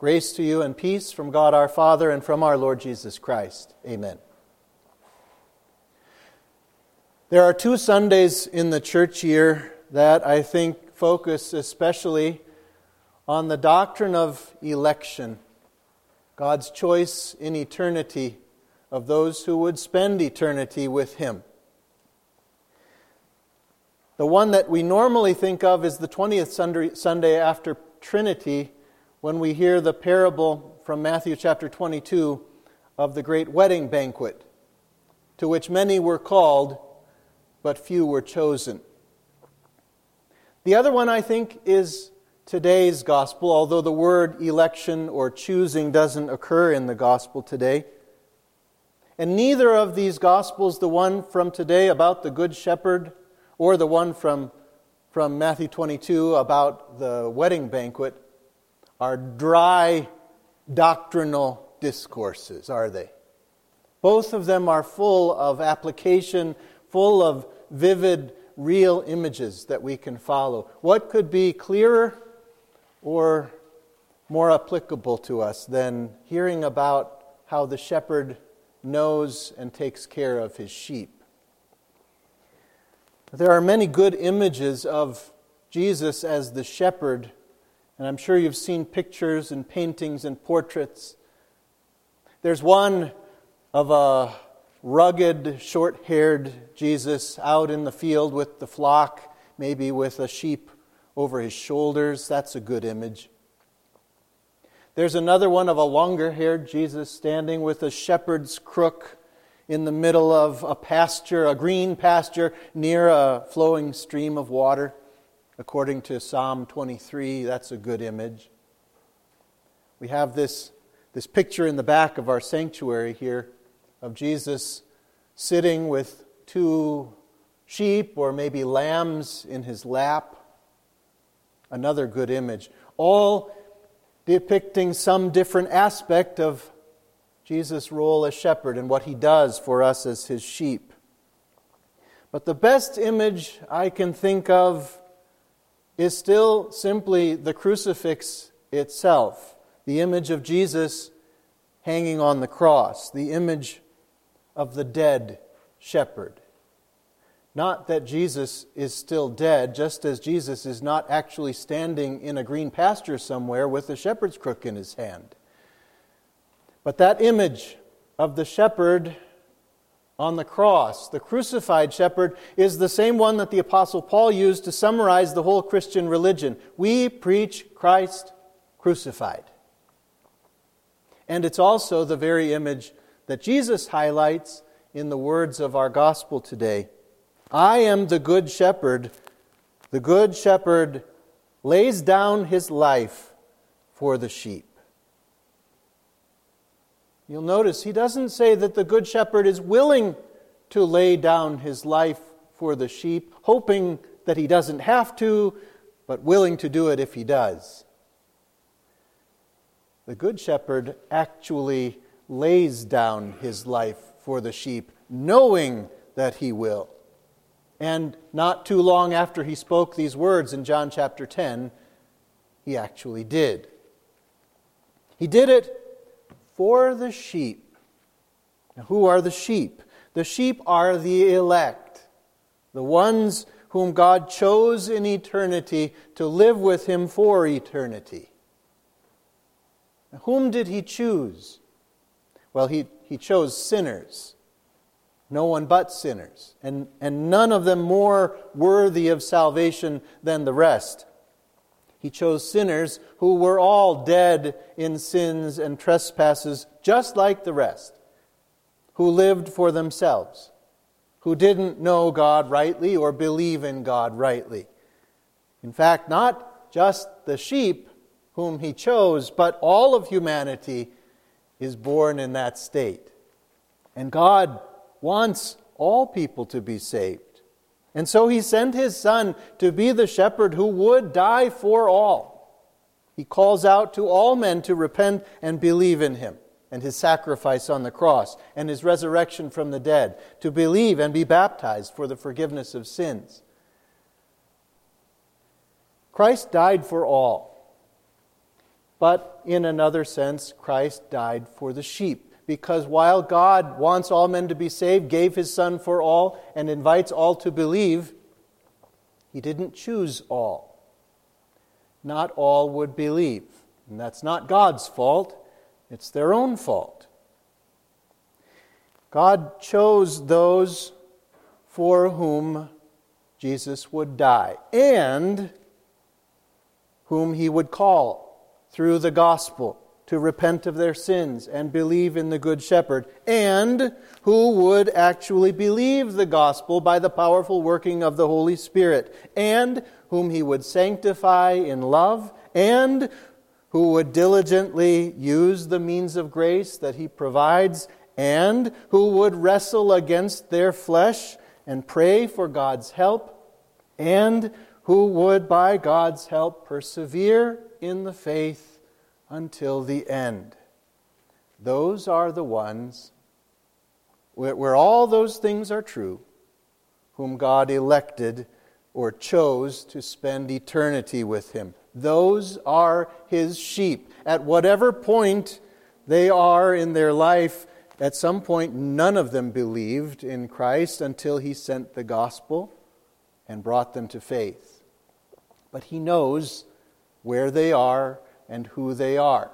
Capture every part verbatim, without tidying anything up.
Grace to you and peace from God our Father and from our Lord Jesus Christ. Amen. There are two Sundays in the church year that I think focus especially on the doctrine of election, God's choice in eternity of those who would spend eternity with Him. The one that we normally think of is the twentieth Sunday after Trinity, when we hear the parable from Matthew chapter twenty-two of the great wedding banquet, to which many were called, but few were chosen. The other one, I think, is today's gospel, although the word election or choosing doesn't occur in the gospel today. And neither of these gospels, the one from today about the Good Shepherd, or the one from, from Matthew twenty-two about the wedding banquet, are dry doctrinal discourses, are they? Both of them are full of application, full of vivid, real images that we can follow. What could be clearer or more applicable to us than hearing about how the shepherd knows and takes care of his sheep? There are many good images of Jesus as the shepherd, and I'm sure you've seen pictures and paintings and portraits. There's one of a rugged, short-haired Jesus out in the field with the flock, maybe with a sheep over his shoulders. That's a good image. There's another one of a longer-haired Jesus standing with a shepherd's crook in the middle of a pasture, a green pasture, near a flowing stream of water. According to Psalm twenty-three, that's a good image. We have this, this picture in the back of our sanctuary here of Jesus sitting with two sheep or maybe lambs in his lap. Another good image. All depicting some different aspect of Jesus' role as shepherd and what he does for us as his sheep. But the best image I can think of is still simply the crucifix itself, the image of Jesus hanging on the cross, the image of the dead shepherd. Not that Jesus is still dead, just as Jesus is not actually standing in a green pasture somewhere with a shepherd's crook in his hand. But that image of the shepherd on the cross, the crucified shepherd, is the same one that the Apostle Paul used to summarize the whole Christian religion. We preach Christ crucified. And it's also the very image that Jesus highlights in the words of our gospel today. I am the good shepherd. The good shepherd lays down his life for the sheep. You'll notice he doesn't say that the good shepherd is willing to lay down his life for the sheep, hoping that he doesn't have to, but willing to do it if he does. The good shepherd actually lays down his life for the sheep, knowing that he will. And not too long after he spoke these words in John chapter ten, he actually did. He did it for the sheep. Now, who are the sheep? The sheep are the elect, the ones whom God chose in eternity to live with Him for eternity. Now, whom did He choose? Well, He, he chose sinners. No one but sinners. And, and none of them more worthy of salvation than the rest. He chose sinners who were all dead in sins and trespasses, just like the rest, who lived for themselves, who didn't know God rightly or believe in God rightly. In fact, not just the sheep whom He chose, but all of humanity is born in that state. And God wants all people to be saved. And so He sent His Son to be the shepherd who would die for all. He calls out to all men to repent and believe in Him and His sacrifice on the cross and His resurrection from the dead, to believe and be baptized for the forgiveness of sins. Christ died for all. But in another sense, Christ died for the sheep. Because while God wants all men to be saved, gave His Son for all, and invites all to believe, He didn't choose all. Not all would believe. And that's not God's fault. It's their own fault. God chose those for whom Jesus would die, and whom He would call through the gospel to repent of their sins and believe in the Good Shepherd, and who would actually believe the gospel by the powerful working of the Holy Spirit, and whom He would sanctify in love, and who would diligently use the means of grace that He provides, and who would wrestle against their flesh and pray for God's help, and who would, by God's help, persevere in the faith until the end. Those are the ones where, where all those things are true, whom God elected or chose to spend eternity with Him. Those are His sheep. At whatever point they are in their life, at some point none of them believed in Christ until He sent the gospel and brought them to faith. But He knows where they are and who they are.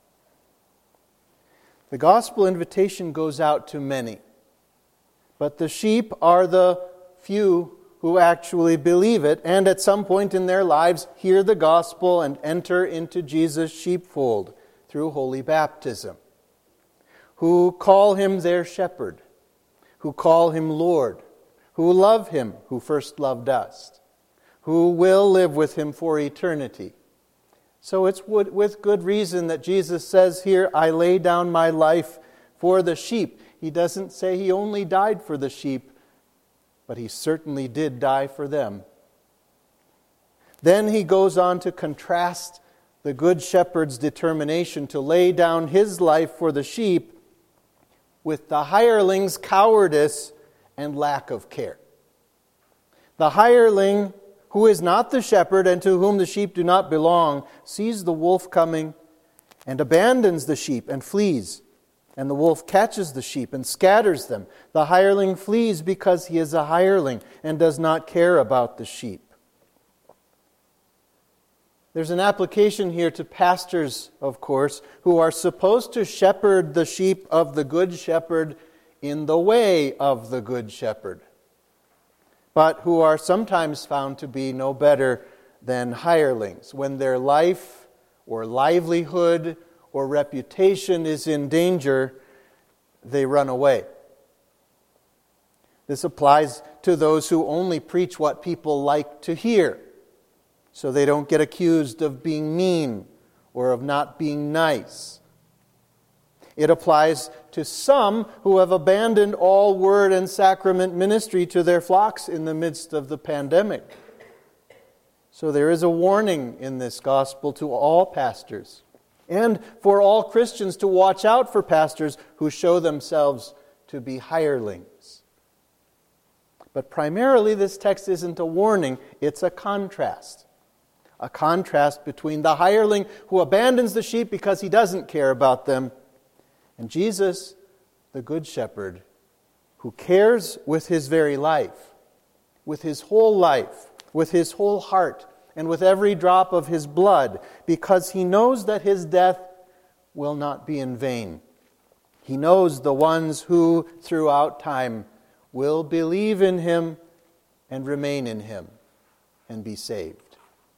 The gospel invitation goes out to many, but the sheep are the few who actually believe it and at some point in their lives hear the gospel and enter into Jesus' sheepfold through holy baptism, who call Him their shepherd, who call Him Lord, who love Him who first loved us, who will live with Him for eternity. So it's with good reason that Jesus says here, I lay down my life for the sheep. He doesn't say He only died for the sheep, but He certainly did die for them. Then He goes on to contrast the Good Shepherd's determination to lay down His life for the sheep with the hireling's cowardice and lack of care. The hireling, who is not the shepherd and to whom the sheep do not belong, sees the wolf coming and abandons the sheep and flees. And the wolf catches the sheep and scatters them. The hireling flees because he is a hireling and does not care about the sheep. There's an application here to pastors, of course, who are supposed to shepherd the sheep of the Good Shepherd in the way of the Good Shepherd, but who are sometimes found to be no better than hirelings. When their life or livelihood or reputation is in danger, they run away. This applies to those who only preach what people like to hear, so they don't get accused of being mean or of not being nice. It applies to some who have abandoned all word and sacrament ministry to their flocks in the midst of the pandemic. So there is a warning in this gospel to all pastors and for all Christians to watch out for pastors who show themselves to be hirelings. But primarily this text isn't a warning, it's a contrast. A contrast between the hireling who abandons the sheep because he doesn't care about them, and Jesus, the Good Shepherd, who cares with His very life, with His whole life, with His whole heart, and with every drop of His blood, because He knows that His death will not be in vain. He knows the ones who, throughout time, will believe in Him and remain in Him and be saved.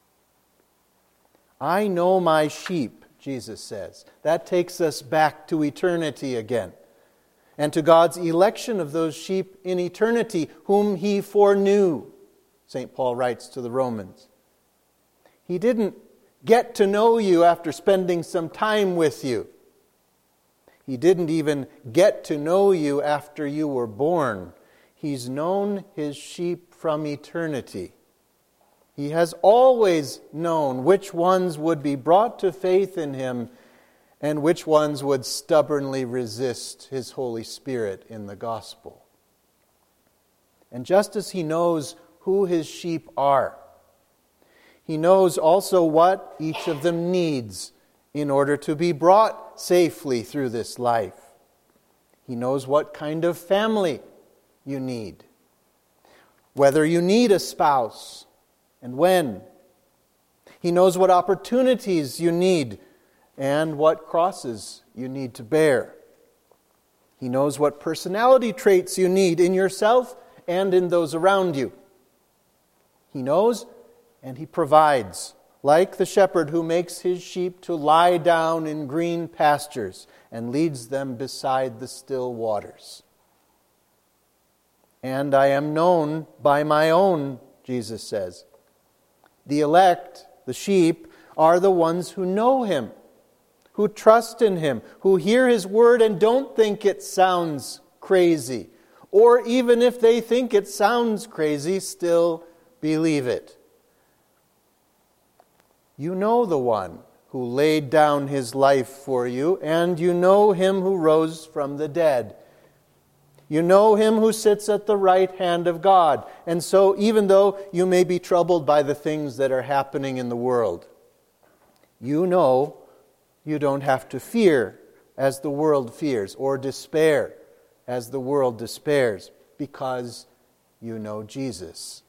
I know my sheep, Jesus says. That takes us back to eternity again, and to God's election of those sheep in eternity, whom He foreknew, Saint Paul writes to the Romans. He didn't get to know you after spending some time with you. He didn't even get to know you after you were born. He's known His sheep from eternity. He has always known which ones would be brought to faith in Him and which ones would stubbornly resist His Holy Spirit in the gospel. And just as He knows who His sheep are, He knows also what each of them needs in order to be brought safely through this life. He knows what kind of family you need, whether you need a spouse and when. He knows what opportunities you need and what crosses you need to bear. He knows what personality traits you need in yourself and in those around you. He knows and He provides, like the shepherd who makes his sheep to lie down in green pastures and leads them beside the still waters. And I am known by my own, Jesus says. The elect, the sheep, are the ones who know Him, who trust in Him, who hear His word and don't think it sounds crazy. Or even if they think it sounds crazy, still believe it. You know the one who laid down His life for you, and you know Him who rose from the dead. You know Him who sits at the right hand of God. And so even though you may be troubled by the things that are happening in the world, you know you don't have to fear as the world fears, or despair as the world despairs, because you know Jesus.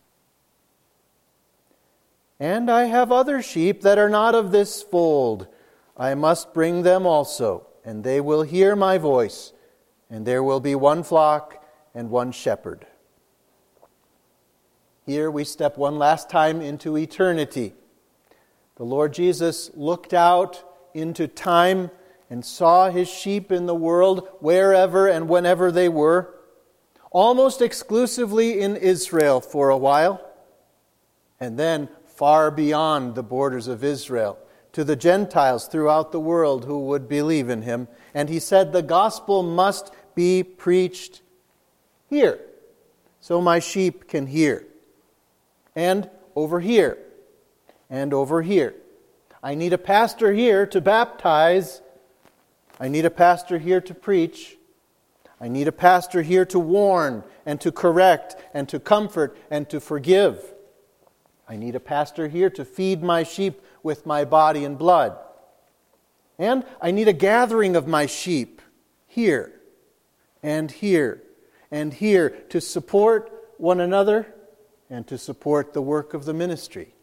And I have other sheep that are not of this fold. I must bring them also, and they will hear my voice, and there will be one flock and one shepherd. Here we step one last time into eternity. The Lord Jesus looked out into time and saw His sheep in the world wherever and whenever they were, almost exclusively in Israel for a while, and then far beyond the borders of Israel, to the Gentiles throughout the world who would believe in Him. And He said the gospel must be preached here, so my sheep can hear. And over here, and over here. I need a pastor here to baptize. I need a pastor here to preach. I need a pastor here to warn and to correct and to comfort and to forgive. I need a pastor here to feed my sheep with my body and blood. And I need a gathering of my sheep here and here and here to support one another and to support the work of the ministry.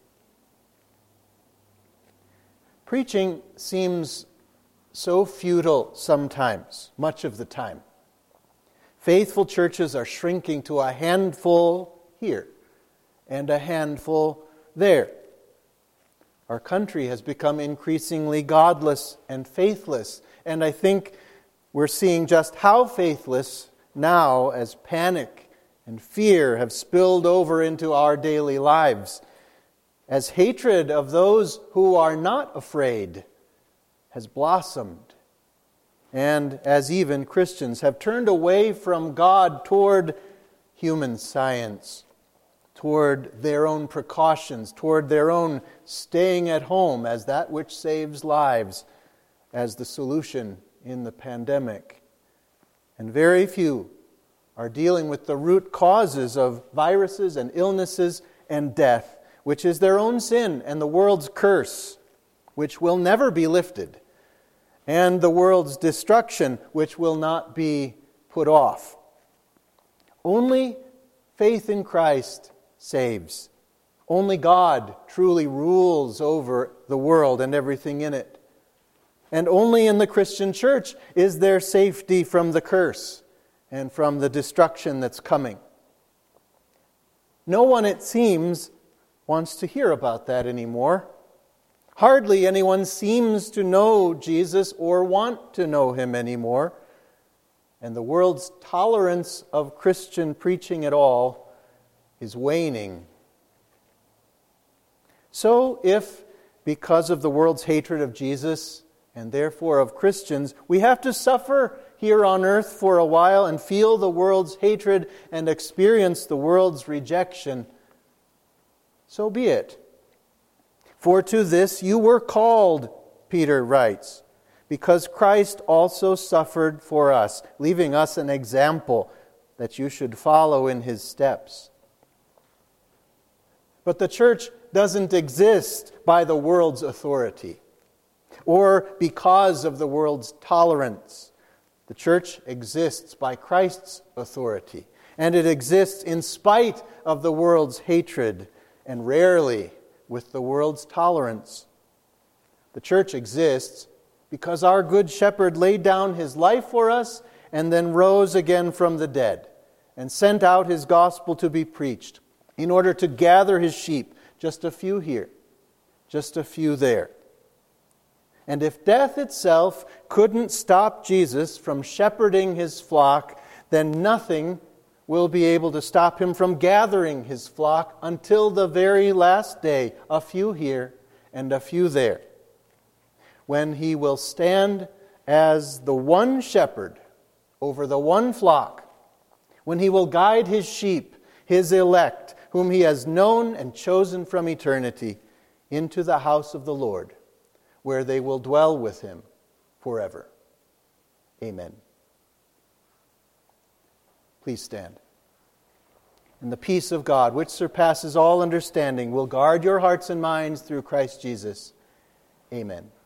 Preaching seems so futile sometimes, much of the time. Faithful churches are shrinking to a handful here and a handful there. Our country has become increasingly godless and faithless, and I think we're seeing just how faithless now as panic and fear have spilled over into our daily lives, as hatred of those who are not afraid has blossomed, and as even Christians have turned away from God toward human science, toward their own precautions, toward their own staying at home as that which saves lives, as the solution in the pandemic. And very few are dealing with the root causes of viruses and illnesses and death, which is their own sin and the world's curse, which will never be lifted, and the world's destruction, which will not be put off. Only faith in Christ saves. Only God truly rules over the world and everything in it. And only in the Christian church is there safety from the curse and from the destruction that's coming. No one, it seems, wants to hear about that anymore. Hardly anyone seems to know Jesus or want to know Him anymore. And the world's tolerance of Christian preaching at all is waning. So if, because of the world's hatred of Jesus, and therefore of Christians, we have to suffer here on earth for a while and feel the world's hatred and experience the world's rejection, so be it. For to this you were called, Peter writes, because Christ also suffered for us, leaving us an example that you should follow in His steps. But the church doesn't exist by the world's authority. or because of the world's tolerance. The church exists by Christ's authority, and it exists in spite of the world's hatred and rarely with the world's tolerance. The church exists because our Good Shepherd laid down his life for us and then rose again from the dead and sent out his gospel to be preached in order to gather his sheep, just a few here, just a few there. And if death itself couldn't stop Jesus from shepherding his flock, then nothing will be able to stop him from gathering his flock until the very last day, a few here and a few there, when he will stand as the one shepherd over the one flock, when he will guide his sheep, his elect, whom he has known and chosen from eternity, into the house of the Lord, where they will dwell with him forever. Amen. Please stand. And the peace of God, which surpasses all understanding, will guard your hearts and minds through Christ Jesus. Amen.